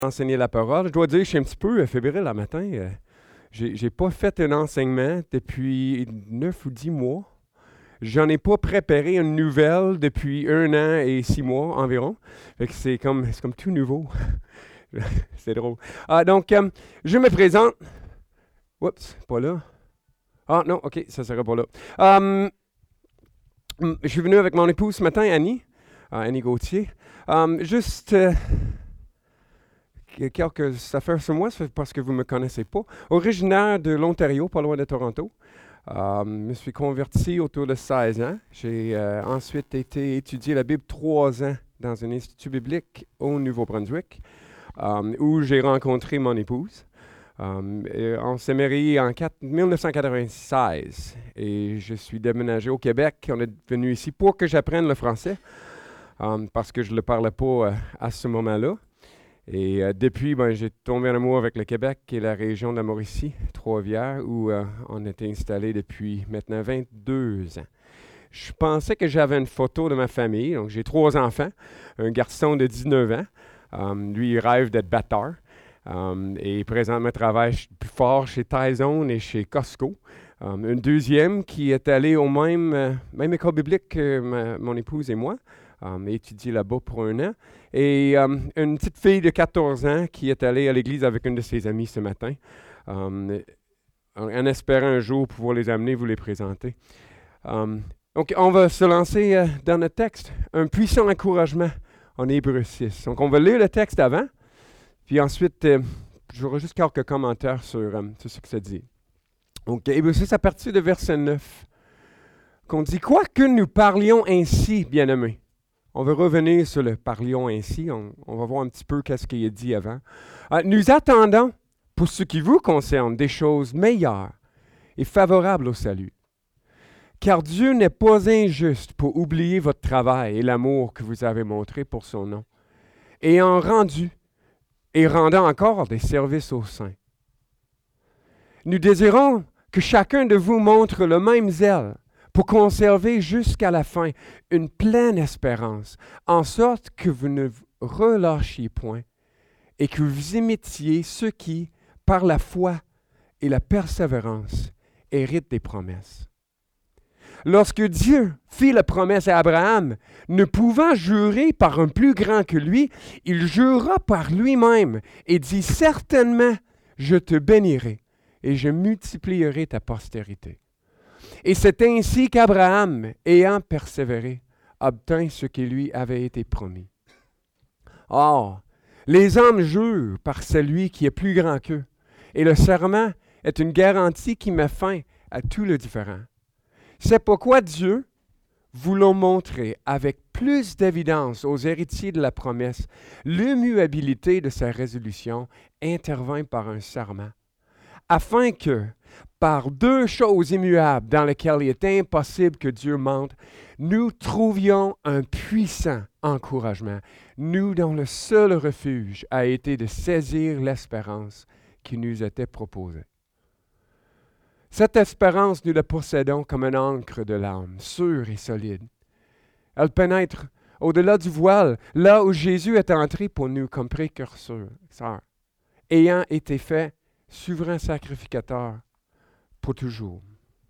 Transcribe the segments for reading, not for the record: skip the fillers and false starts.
enseigner la parole. Je dois dire, je suis un petit peu fébrile le matin. J'ai pas fait un enseignement depuis 9 ou 10 mois. J'en ai pas préparé une nouvelle depuis 1 an et 6 mois environ. Fait que c'est comme tout nouveau. C'est drôle. Donc, je me présente. Oups, pas là. Ah non, ok, ça serait pas là. Je suis venu avec mon épouse ce matin, Annie. Annie Gauthier. Juste quelques affaires sur moi, c'est parce que vous ne me connaissez pas. Originaire de l'Ontario, pas loin de Toronto. Je me suis converti autour de 16 ans. J'ai ensuite été étudier la Bible 3 ans dans un institut biblique au Nouveau-Brunswick, où j'ai rencontré mon épouse. On s'est mariés en 1996 et je suis déménagé au Québec. On est venu ici pour que j'apprenne le français parce que je ne le parlais pas à ce moment-là. Et depuis, j'ai tombé en amour avec le Québec et la région de la Mauricie, Trois-Rivières, où on était installé depuis maintenant 22 ans. Je pensais que j'avais une photo de ma famille. Donc, j'ai 3 enfants, un garçon de 19 ans. Lui, il rêve d'être batteur. Et présentement, il travaille plus fort chez Tyson et chez Costco. Une deuxième qui est allée au même école biblique que mon épouse et moi. Étudié là-bas pour 1 an. Et une petite fille de 14 ans qui est allée à l'église avec une de ses amies ce matin, en espérant un jour pouvoir les amener, vous les présenter. Donc, on va se lancer dans notre texte. Un puissant encouragement en Hébreux 6. Donc, on va lire le texte avant, puis ensuite, j'aurai juste quelques commentaires sur ce que ça dit. Donc, Hébreux 6, à partir de verset 9, qu'on dit « Quoi que nous parlions ainsi, bien-aimés ». On va revenir sur le « parlions ainsi ». On va voir un petit peu qu'est-ce qu'il a dit avant. Nous attendons, pour ce qui vous concerne, des choses meilleures et favorables au salut. Car Dieu n'est pas injuste pour oublier votre travail et l'amour que vous avez montré pour son nom, et rendant encore des services aux saints. Nous désirons que chacun de vous montre le même zèle pour conserver jusqu'à la fin une pleine espérance, en sorte que vous ne relâchiez point et que vous imitiez ceux qui, par la foi et la persévérance, héritent des promesses. Lorsque Dieu fit la promesse à Abraham, ne pouvant jurer par un plus grand que lui, il jura par lui-même et dit « Certainement, je te bénirai et je multiplierai ta postérité. » Et c'est ainsi qu'Abraham, ayant persévéré, obtint ce qui lui avait été promis. Or, les hommes jurent par celui qui est plus grand qu'eux, et le serment est une garantie qui met fin à tout le différend. C'est pourquoi Dieu, voulant montrer avec plus d'évidence aux héritiers de la promesse l'immuabilité de sa résolution, intervint par un serment, afin que, par 2 choses immuables dans lesquelles il est impossible que Dieu mente, nous trouvions un puissant encouragement, nous dont le seul refuge a été de saisir l'espérance qui nous était proposée. Cette espérance, nous la possédons comme une ancre de l'âme, sûre et solide. Elle pénètre au-delà du voile, là où Jésus est entré pour nous comme précurseur, ayant été fait souverain sacrificateur pour toujours.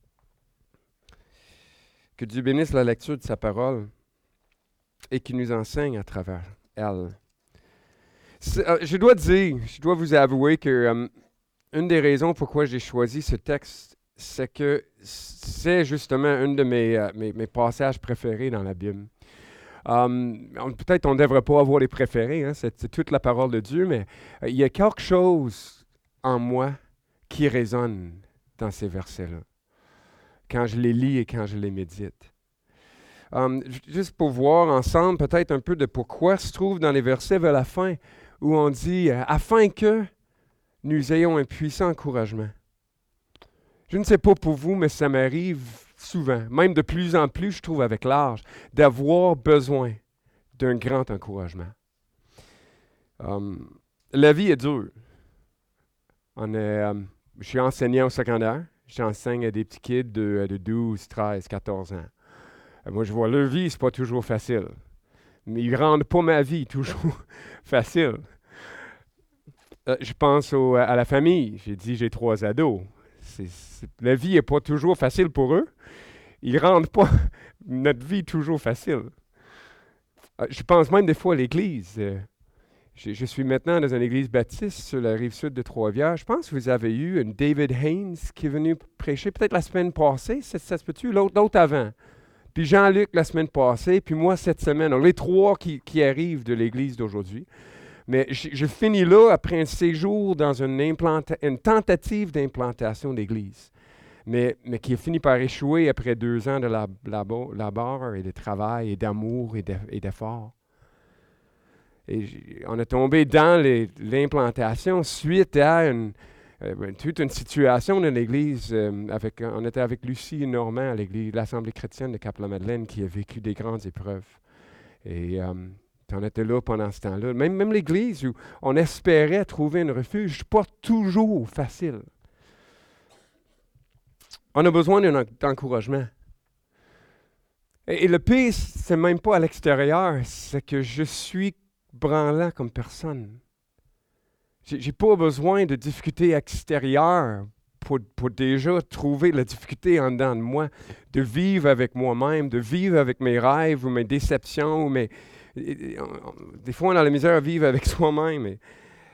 Que Dieu bénisse la lecture de sa parole et qu'il nous enseigne à travers elle. Je dois vous avouer que une des raisons pourquoi j'ai choisi ce texte, c'est que c'est justement un de mes passages préférés dans la Bible. Peut-être on ne devrait pas avoir les préférés, hein, c'est toute la parole de Dieu, mais il y a quelque chose en moi qui résonne dans ces versets-là, quand je les lis et quand je les médite. Juste pour voir ensemble peut-être un peu de pourquoi se trouve dans les versets vers la fin, où on dit « afin que nous ayons un puissant encouragement ». Je ne sais pas pour vous, mais ça m'arrive souvent, même de plus en plus, je trouve avec l'âge, d'avoir besoin d'un grand encouragement. La vie est dure. Je suis enseignant au secondaire. J'enseigne à des petits kids de 12, 13, 14 ans. Moi, je vois leur vie, c'est pas toujours facile. Mais ils ne rendent pas ma vie toujours facile. Je pense à la famille. J'ai dit, j'ai 3 ados. La vie n'est pas toujours facile pour eux. Ils ne rendent pas notre vie toujours facile. Je pense même des fois à l'Église. Je suis maintenant dans une église baptiste sur la rive sud de Trois-Rivières. Je pense que vous avez eu un David Haynes qui est venu prêcher peut-être la semaine passée. Ça se peut-tu? L'autre avant. Puis Jean-Luc la semaine passée. Puis moi cette semaine. Alors, les 3 qui arrivent de l'église d'aujourd'hui. Mais je finis là après un séjour dans une tentative d'implantation d'église. Mais qui a fini par échouer après 2 ans de labeur et de travail et d'amour et d'effort. Et on est tombé dans l'implantation suite à toute une situation dans l'Église. On était avec Lucie Normand à l'Assemblée chrétienne de Cap-la-Madeleine qui a vécu des grandes épreuves. Et on était là pendant ce temps-là. Même l'Église où on espérait trouver un refuge, pas toujours facile. On a besoin d'encouragement. Et le pire, c'est même pas à l'extérieur, c'est que je suis branlant comme personne. J'ai pas besoin de difficultés extérieures pour déjà trouver la difficulté en dedans de moi, de vivre avec moi-même, de vivre avec mes rêves ou mes déceptions. Des fois, on a la misère à vivre avec soi-même. Mais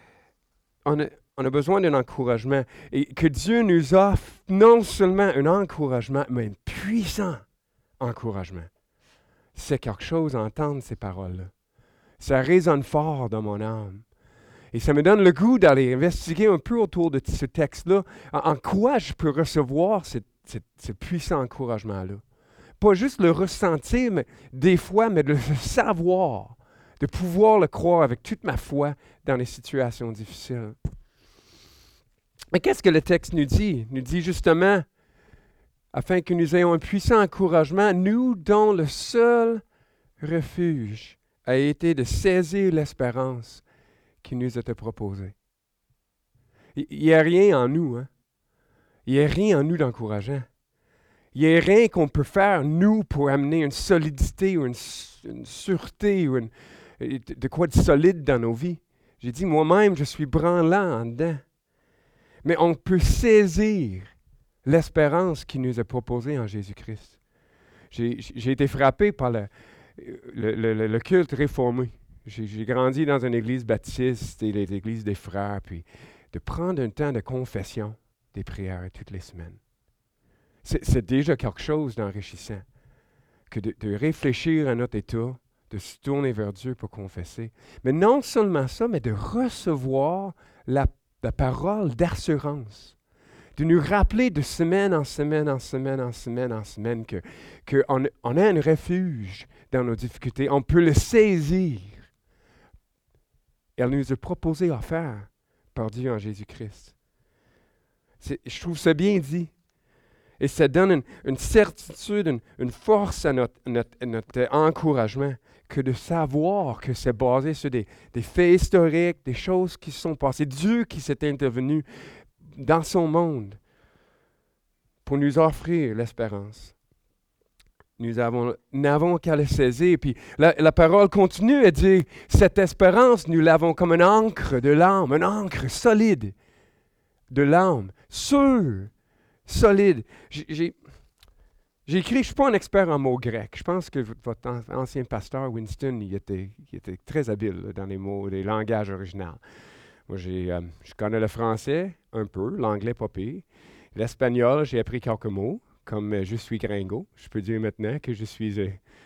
on a besoin d'un encouragement. Et que Dieu nous offre non seulement un encouragement, mais un puissant encouragement. C'est quelque chose à entendre ces paroles-là. Ça résonne fort dans mon âme. Et ça me donne le goût d'aller investiguer un peu autour de ce texte-là, en quoi je peux recevoir ce puissant encouragement-là. Pas juste le ressentir, mais des fois, mais de le savoir, de pouvoir le croire avec toute ma foi dans les situations difficiles. Mais qu'est-ce que le texte nous dit? Il nous dit justement, afin que nous ayons un puissant encouragement, nous dont le seul refuge a été de saisir l'espérance qui nous était proposée. Il n'y a rien en nous, hein? Il n'y a rien en nous d'encourageant. Il n'y a rien qu'on peut faire, nous, pour amener une solidité ou une sûreté ou de quoi de solide dans nos vies. J'ai dit, moi-même, je suis branlant en dedans. Mais on peut saisir l'espérance qui nous est proposée en Jésus-Christ. J'ai été frappé par le culte réformé. J'ai grandi dans une église baptiste et les églises des frères, puis de prendre un temps de confession, des prières toutes les semaines. C'est déjà quelque chose d'enrichissant que de réfléchir à notre état, de se tourner vers Dieu pour confesser. Mais non seulement ça, mais de recevoir la parole d'assurance. De nous rappeler de semaine en semaine, en semaine, en semaine, en semaine, qu'on a un refuge dans nos difficultés. On peut le saisir. Elle nous a proposé à faire par Dieu en Jésus-Christ. Je trouve ça bien dit. Et ça donne une certitude, une force à notre encouragement que de savoir que c'est basé sur des faits historiques, des choses qui se sont passées. Dieu qui s'est intervenu dans son monde pour nous offrir l'espérance. Nous n'avons qu'à le saisir. Puis la parole continue à dire, cette espérance, nous l'avons comme une ancre de l'âme, une ancre solide de l'âme, sûre, solide. J'ai écrit, je ne suis pas un expert en mots grecs. Je pense que votre ancien pasteur, Winston, il était très habile là, dans les mots, les langages originaux. Moi, je connais le français un peu, l'anglais pas pire. L'espagnol, j'ai appris quelques mots, comme je suis gringo. Je peux dire maintenant que je suis...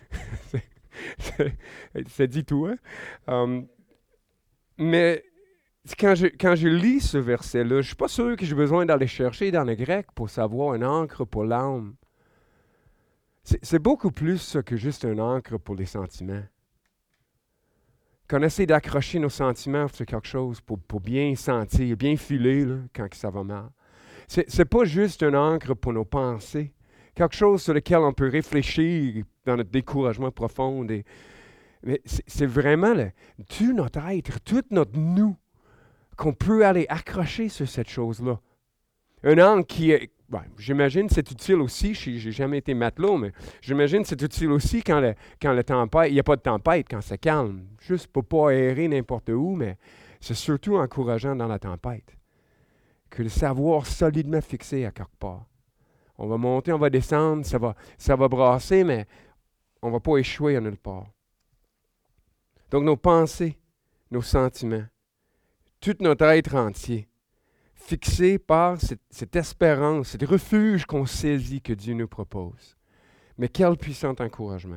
ça dit tout, hein? Mais quand je lis ce verset-là, je ne suis pas sûr que j'ai besoin d'aller chercher dans le grec pour savoir une encre pour l'âme. C'est beaucoup plus ça que juste une encre pour les sentiments. Qu'on essaie d'accrocher nos sentiments sur quelque chose pour bien sentir, bien filer là, quand ça va mal. C'est pas juste une encre pour nos pensées, quelque chose sur lequel on peut réfléchir dans notre découragement profond. Mais c'est vraiment tout notre être, tout notre nous, qu'on peut aller accrocher sur cette chose-là. Une encre qui est, j'imagine c'est utile aussi, j'ai jamais été matelot, mais j'imagine c'est utile aussi quand le tempête, il n'y a pas de tempête, quand ça calme. Juste pour pas errer n'importe où, mais c'est surtout encourageant dans la tempête que le savoir solidement fixé à quelque part. On va monter, on va descendre, ça va brasser, mais on ne va pas échouer à nulle part. Donc nos pensées, nos sentiments, tout notre être entier, fixé par cette espérance, ce refuge qu'on saisit que Dieu nous propose. Mais quel puissant encouragement.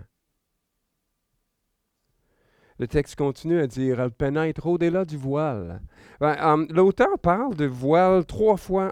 Le texte continue à dire, elle pénètre au-delà du voile. L'auteur parle de voile 3 fois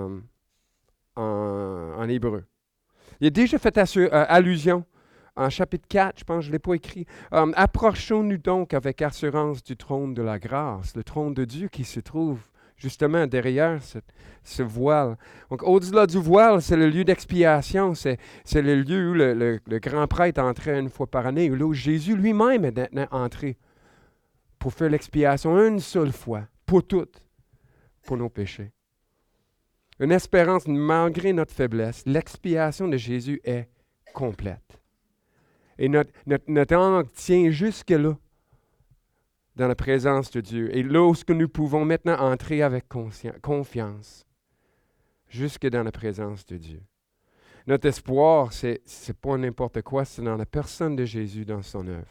en hébreu. Il a déjà fait allusion en chapitre 4, je pense que je ne l'ai pas écrit. Approchons-nous donc avec assurance du trône de la grâce, le trône de Dieu qui se trouve justement derrière ce voile. Donc au-delà du voile, c'est le lieu d'expiation, c'est le lieu où le grand prêtre entrait une fois par année, où Jésus lui-même est maintenant entré pour faire l'expiation une seule fois, pour toutes, pour nos péchés. Une espérance, malgré notre faiblesse, l'expiation de Jésus est complète. Et notre âme tient jusque-là, dans la présence de Dieu. Et là où nous pouvons maintenant entrer avec confiance, jusque dans la présence de Dieu. Notre espoir, c'est pas n'importe quoi, c'est dans la personne de Jésus, dans son œuvre.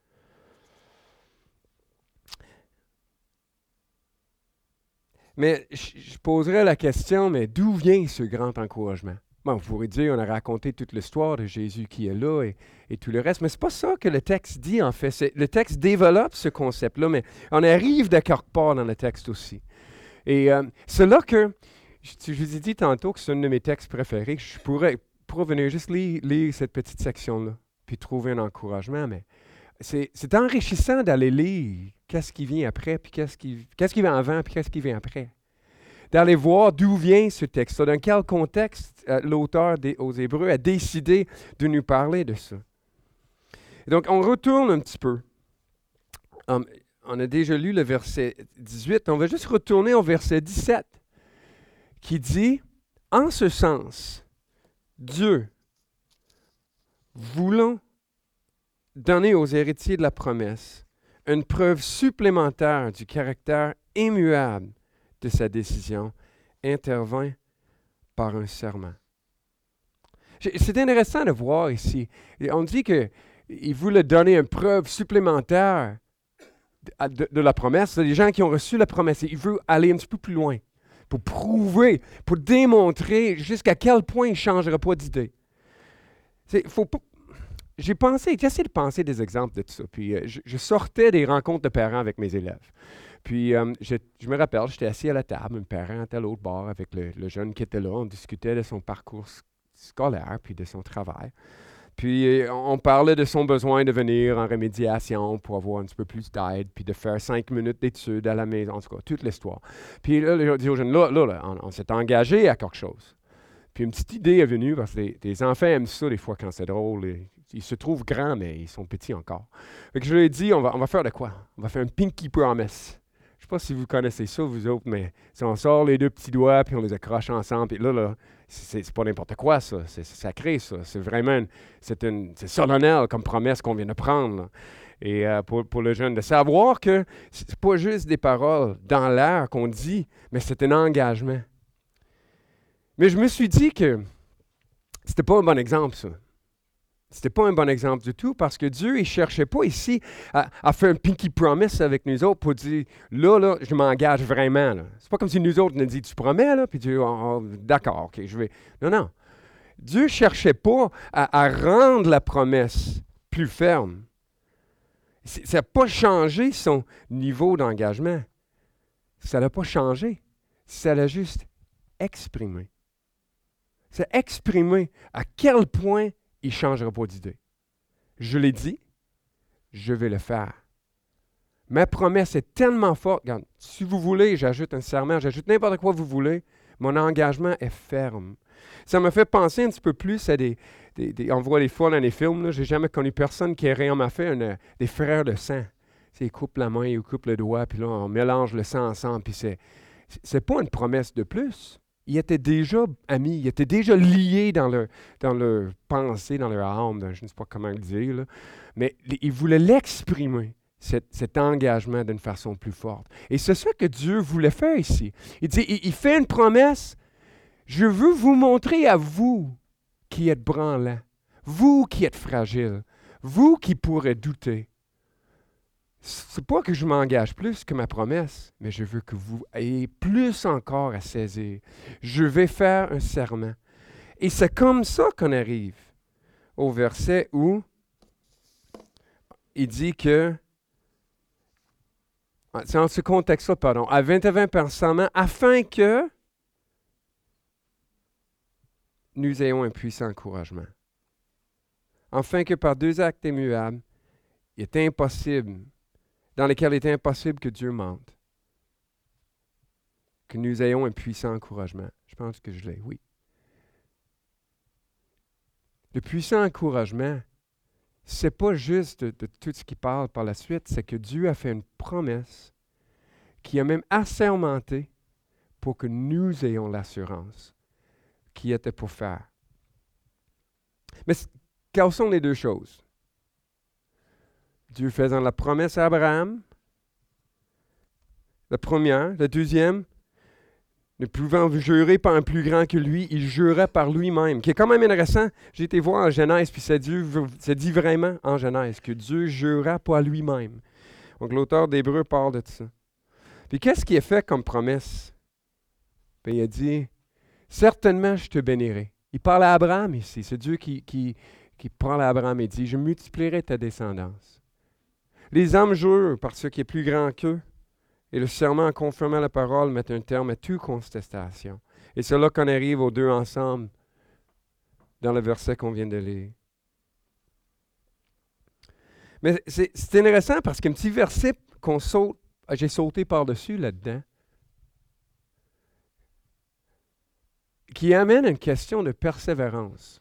Mais je poserais la question, mais d'où vient ce grand encouragement? Bon, vous pourrez dire, on a raconté toute l'histoire de Jésus qui est là et tout le reste, mais ce n'est pas ça que le texte dit en fait. Le texte développe ce concept-là, mais on arrive de quelque part dans le texte aussi. Et c'est là que, je vous ai dit tantôt que c'est un de mes textes préférés, je pourrais venir juste lire cette petite section-là, puis trouver un encouragement, mais c'est enrichissant d'aller lire qu'est-ce qui vient après, puis qu'est-ce qui vient avant, puis qu'est-ce qui vient après. D'aller voir d'où vient ce texte, dans quel contexte l'auteur aux Hébreux a décidé de nous parler de ça. Et donc, on retourne un petit peu. On a déjà lu le verset 18, on va juste retourner au verset 17, qui dit, « En ce sens, Dieu, voulant donner aux héritiers de la promesse une preuve supplémentaire du caractère immuable de sa décision, intervint par un serment. » C'est intéressant de voir ici. On dit qu'il voulait donner une preuve supplémentaire de la promesse. C'est des gens qui ont reçu la promesse. Il veut aller un petit peu plus loin pour prouver, pour démontrer jusqu'à quel point il ne changera pas d'idée. Faut pas. J'ai essayé de penser des exemples de tout ça. Puis je sortais des rencontres de parents avec mes élèves. Puis je me rappelle, j'étais assis à la table, un parent était à l'autre bord avec le jeune qui était là. On discutait de son parcours scolaire puis de son travail. Puis on parlait de son besoin de venir en remédiation pour avoir un petit peu plus d'aide, puis de faire 5 minutes d'études à la maison, en tout cas, toute l'histoire. Puis là, je dis aux jeunes, on s'est engagé à quelque chose. Puis une petite idée est venue, parce que les enfants aiment ça des fois quand c'est drôle. Ils se trouvent grands, mais ils sont petits encore. Fait que je leur ai dit, on va faire de quoi? On va faire un pinky promise. Je ne sais pas si vous connaissez ça, vous autres, mais si on sort les 2 petits doigts, puis on les accroche ensemble, puis là, c'est pas n'importe quoi, ça. C'est sacré, ça. C'est vraiment, c'est solennel comme promesse qu'on vient de prendre, là. Et pour le jeune, de savoir que c'est pas juste des paroles dans l'air qu'on dit, mais c'est un engagement. Mais je me suis dit que c'était pas un bon exemple, ça. C'était pas un bon exemple du tout, parce que Dieu, il ne cherchait pas ici à faire un pinky promise avec nous autres pour dire, là, je m'engage vraiment. C'est pas comme si nous autres nous dit, tu promets, là, puis Dieu, d'accord, ok, je vais. Non. Dieu ne cherchait pas à rendre la promesse plus ferme. Ça n'a pas changé son niveau d'engagement. Ça n'a pas changé. Ça l'a juste exprimé. C'est exprimer à quel point il ne changera pas d'idée. Je l'ai dit, je vais le faire. Ma promesse est tellement forte. Regarde, si vous voulez, j'ajoute un serment, j'ajoute n'importe quoi vous voulez, mon engagement est ferme. Ça me fait penser un petit peu plus à on voit des fois dans les films, je n'ai jamais connu personne qui ait réellement fait des frères de sang. Ils coupent la main, ils coupent le doigt, puis là, on mélange le sang ensemble, puis c'est pas une promesse de plus. Ils étaient déjà amis, ils étaient déjà liés dans leur pensée, dans leur âme, je ne sais pas comment le dire, là. Mais ils voulaient l'exprimer. cet engagement d'une façon plus forte. Et c'est ça que Dieu voulait faire ici. Il dit, il fait une promesse. Je veux vous montrer à vous qui êtes branlants, vous qui êtes fragiles, vous qui pourrez douter. C'est pas que je m'engage plus que ma promesse, mais je veux que vous ayez plus encore à saisir. Je vais faire un serment. Et c'est comme ça qu'on arrive au verset où il dit que, c'est en ce contexte-là, pardon, à 21 serment, afin que nous ayons un puissant encouragement. Afin que par 2 actes immuables, dans lesquels il est impossible que Dieu mente, que nous ayons un puissant encouragement. Je pense que je l'ai, oui. Le puissant encouragement, c'est pas juste de tout ce qu'il parle par la suite, c'est que Dieu a fait une promesse qui a même assermenté pour que nous ayons l'assurance qui était pour faire. Mais quelles sont les deux choses? Dieu faisant la promesse à Abraham, la première. La deuxième, ne pouvant jurer par un plus grand que lui, il jurait par lui-même. Qui est quand même intéressant. J'ai été voir en Genèse, puis ça dit vraiment en Genèse que Dieu jura par lui-même. Donc l'auteur d'Hébreux parle de ça. Puis qu'est-ce qui est fait comme promesse? Bien, il a dit, certainement je te bénirai. Il parle à Abraham ici. C'est Dieu qui parle à Abraham et dit, je multiplierai ta descendance. Les hommes jurent par ce qui est plus grand qu'eux. Et le serment, en confirmant la parole, met un terme à toute contestation. Et c'est là qu'on arrive aux deux ensemble dans le verset qu'on vient de lire. Mais c'est intéressant parce qu'un petit verset j'ai sauté par-dessus là-dedans, qui amène une question de persévérance.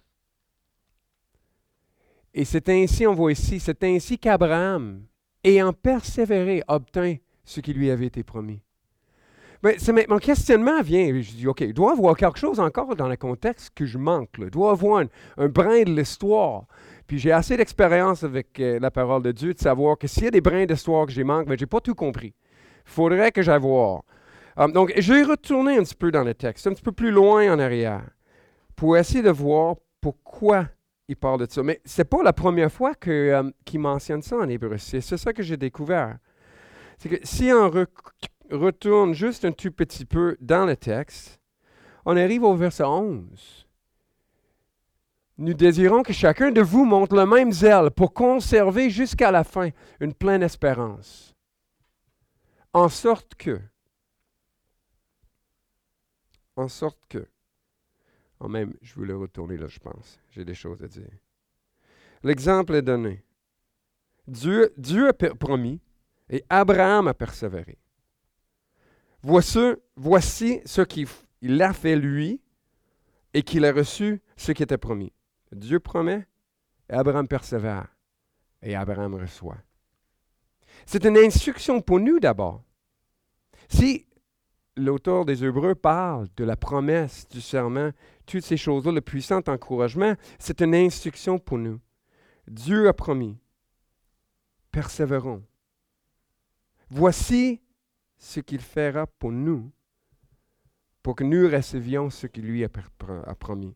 Et c'est ainsi, on voit ici, c'est ainsi qu'Abraham, ayant persévéré, obtint ce qui lui avait été promis. Mais mon questionnement vient, je dis, OK, il doit y avoir quelque chose encore dans le contexte que je manque. Là. Il doit y avoir un brin de l'histoire. Puis j'ai assez d'expérience avec la parole de Dieu de savoir que s'il y a des brins d'histoire que j'ai manque, mais je n'ai pas tout compris. Il faudrait que j'aille voir. Donc, je vais retourner un petit peu dans le texte, un petit peu plus loin en arrière, pour essayer de voir pourquoi il parle de ça. Mais ce n'est pas la première fois qu'il mentionne ça en Hébreux 6. C'est ça que j'ai découvert. C'est que si on retourne juste un tout petit peu dans le texte, on arrive au verset 11. Nous désirons que chacun de vous montre le même zèle pour conserver jusqu'à la fin une pleine espérance. En sorte que, même, je voulais retourner là, je pense. J'ai des choses à dire. L'exemple est donné. Dieu a promis et Abraham a persévéré. Voici ce qu'il a fait lui et qu'il a reçu ce qui était promis. Dieu promet et Abraham persévère et Abraham reçoit. C'est une instruction pour nous d'abord. Si l'auteur des Hébreux parle de la promesse, du serment, toutes ces choses-là, le puissant encouragement, c'est une instruction pour nous. Dieu a promis. Persévérons. Voici ce qu'il fera pour nous, pour que nous recevions ce qu'il lui a promis.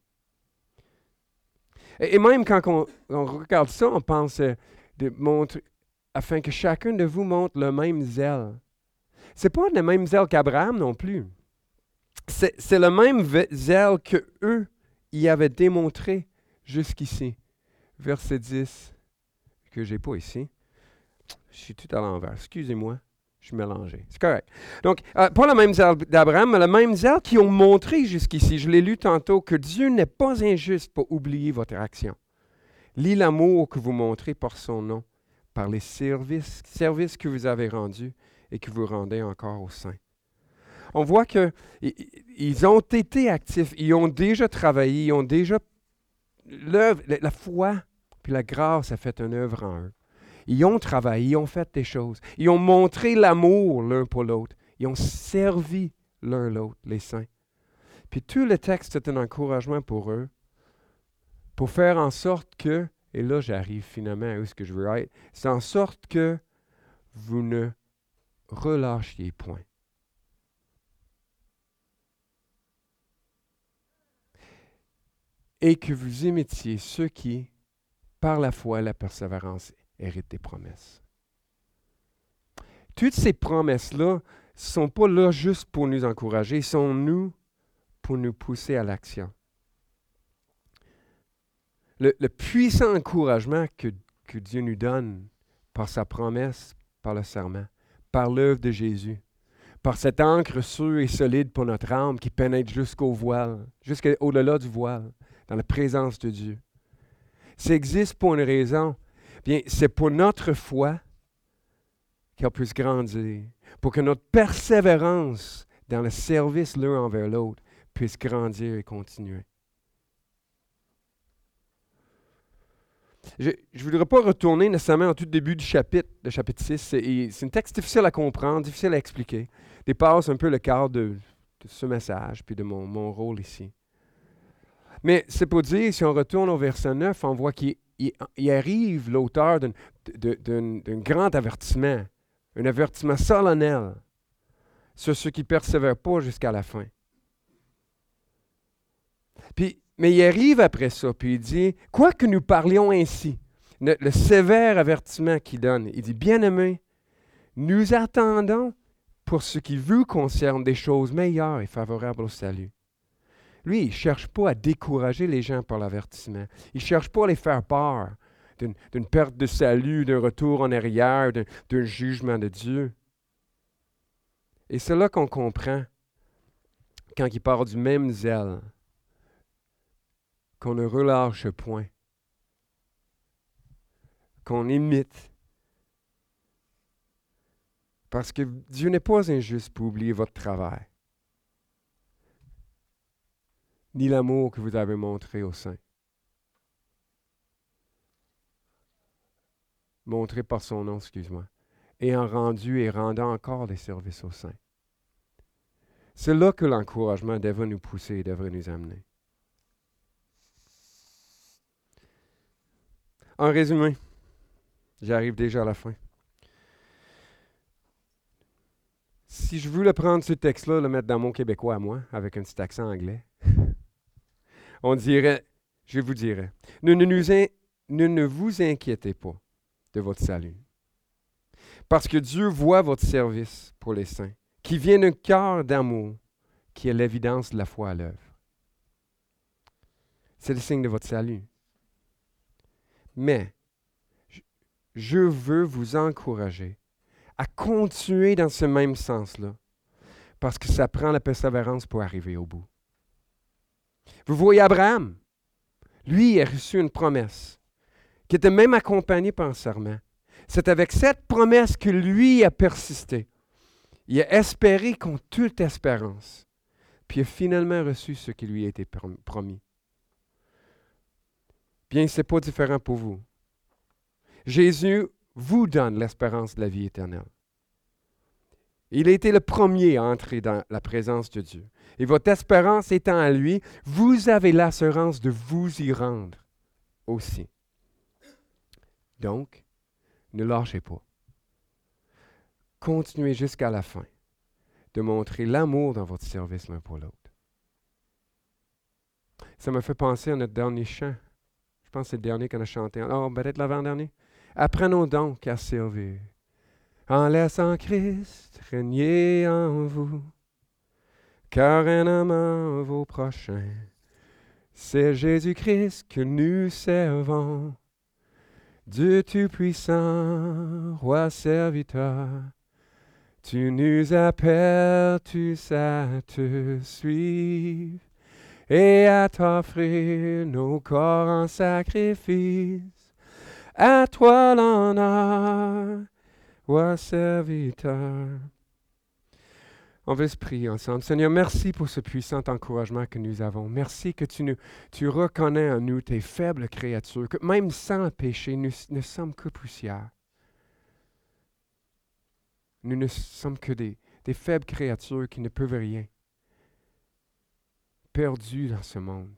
Et même quand on regarde ça, on pense de montrer, afin que chacun de vous montre le même zèle. Ce n'est pas le même zèle qu'Abraham non plus. C'est le même zèle qu'eux y avaient démontré jusqu'ici. Verset 10, que je n'ai pas ici. Je suis tout à l'envers. Excusez-moi, je suis mélangé. C'est correct. Donc, pas le même zèle d'Abraham, mais le même zèle qu'ils ont montré jusqu'ici. Je l'ai lu tantôt, que Dieu n'est pas injuste pour oublier votre action. Lis l'amour que vous montrez par son nom, par les services que vous avez rendus et que vous rendez encore aux saints. On voit qu'ils ont été actifs, ils ont déjà travaillé, ils ont déjà... La foi puis la grâce a fait une œuvre en eux. Ils ont travaillé, ils ont fait des choses. Ils ont montré l'amour l'un pour l'autre. Ils ont servi l'un l'autre, les saints. Puis tout le texte est un encouragement pour eux, pour faire en sorte que, et là j'arrive finalement à où ce que je veux être, c'est en sorte que vous ne relâchiez point. Et que vous imitiez ceux qui, par la foi et la persévérance, héritent des promesses. Toutes ces promesses-là ne sont pas là juste pour nous encourager, sont nous pour nous pousser à l'action. Le puissant encouragement que Dieu nous donne par sa promesse, par le serment, par l'œuvre de Jésus, par cette encre sûre et solide pour notre âme qui pénètre jusqu'au voile, jusqu'au-delà du voile, dans la présence de Dieu. Ça existe pour une raison. Bien, c'est pour notre foi qu'elle puisse grandir, pour que notre persévérance dans le service l'un envers l'autre puisse grandir et continuer. Je ne voudrais pas retourner nécessairement au tout début du chapitre 6. C'est un texte difficile à comprendre, difficile à expliquer. Dépasse un peu le cadre de ce message, puis de mon rôle ici. Mais c'est pour dire, si on retourne au verset 9, on voit qu'il arrive l'auteur d'un grand avertissement, un avertissement solennel sur ceux qui ne persévèrent pas jusqu'à la fin. Mais il arrive après ça, puis il dit, « Quoi que nous parlions ainsi », le sévère avertissement qu'il donne, il dit, « Bien-aimés, nous attendons pour ce qui vous concerne des choses meilleures et favorables au salut. » Lui, il ne cherche pas à décourager les gens par l'avertissement. Il ne cherche pas à les faire peur d'une perte de salut, d'un retour en arrière, d'un jugement de Dieu. Et c'est là qu'on comprend, quand il parle du même zèle, qu'on ne relâche point, qu'on imite. Parce que Dieu n'est pas injuste pour oublier votre travail, ni l'amour que vous avez montré aux saints. Montré par son nom, excuse-moi, ayant rendu et rendant encore des services aux saints. C'est là que l'encouragement devrait nous pousser et devrait nous amener. En résumé, j'arrive déjà à la fin. Si je voulais prendre ce texte-là, le mettre dans mon québécois à moi, avec un petit accent anglais, on dirait, je vous dirais, ne vous inquiétez pas de votre salut. Parce que Dieu voit votre service pour les saints, qui vient d'un cœur d'amour, qui est l'évidence de la foi à l'œuvre. C'est le signe de votre salut. Mais, je veux vous encourager à continuer dans ce même sens-là, parce que ça prend la persévérance pour arriver au bout. Vous voyez Abraham, lui, il a reçu une promesse, qui était même accompagnée par un serment. C'est avec cette promesse que lui a persisté. Il a espéré contre toute espérance, puis il a finalement reçu ce qui lui a été promis. Bien, ce n'est pas différent pour vous. Jésus vous donne l'espérance de la vie éternelle. Il a été le premier à entrer dans la présence de Dieu. Et votre espérance étant à lui, vous avez l'assurance de vous y rendre aussi. Donc, ne lâchez pas. Continuez jusqu'à la fin de montrer l'amour dans votre service l'un pour l'autre. Ça me fait penser à notre dernier chant. Je pense que c'est le dernier qu'on a chanté. Oh, peut-être l'avant-dernier. Apprenons donc à servir, en laissant Christ régner en vous, car un amant vos prochains, c'est Jésus-Christ que nous servons. Dieu Tout-Puissant, Roi serviteur, tu nous appelles tous à te suivre et à t'offrir nos corps en sacrifice. À toi l'honneur, Roi serviteur. On va se prier ensemble. Seigneur, merci pour ce puissant encouragement que nous avons. Merci que tu reconnais en nous tes faibles créatures, que même sans péché, nous ne sommes que poussière. Nous ne sommes que des faibles créatures qui ne peuvent rien, perdues dans ce monde.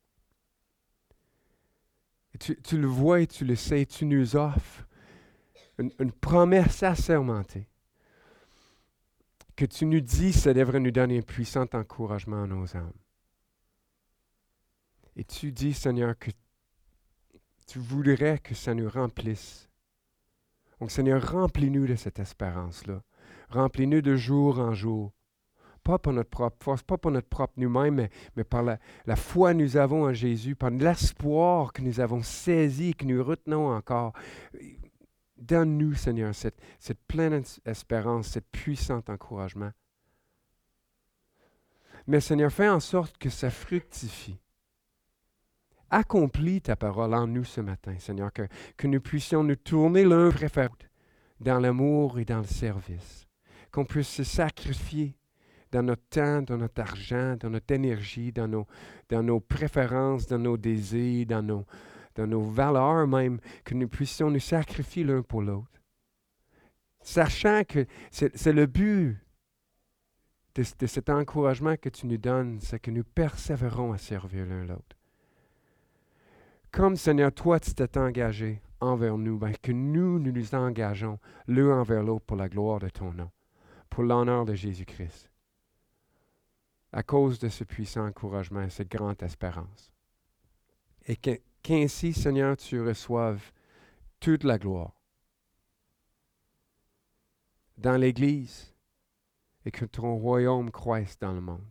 Et tu le vois et tu le sais, tu nous offres une promesse assermentée, que tu nous dis, ça devrait nous donner un puissant encouragement à nos âmes. Et tu dis, Seigneur, que tu voudrais que ça nous remplisse. Donc, Seigneur, remplis-nous de cette espérance-là. Remplis-nous de jour en jour. Pas par notre propre force, pas par notre propre nous-mêmes, mais par la foi que nous avons en Jésus, par l'espoir que nous avons saisi, que nous retenons encore. Donne-nous, Seigneur, cette pleine espérance, cet puissant encouragement. Mais Seigneur, fais en sorte que ça fructifie. Accomplis ta parole en nous ce matin, Seigneur, que nous puissions nous tourner l'un vers l'autre dans l'amour et dans le service. Qu'on puisse se sacrifier dans notre temps, dans notre argent, dans notre énergie, dans nos préférences, dans nos désirs, dans nos valeurs même, que nous puissions nous sacrifier l'un pour l'autre. Sachant que c'est le but de cet encouragement que tu nous donnes, c'est que nous persévérons à servir l'un l'autre. Comme Seigneur, toi, tu t'es engagé envers nous, ben, que nous nous engageons l'un envers l'autre pour la gloire de ton nom, pour l'honneur de Jésus-Christ, à cause de ce puissant encouragement et cette grande espérance. Et qu'ainsi, Seigneur, tu reçoives toute la gloire dans l'Église et que ton royaume croisse dans le monde,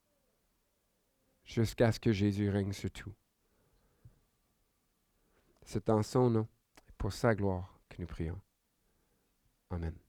jusqu'à ce que Jésus règne sur tout. C'est en son nom, pour sa gloire, que nous prions. Amen.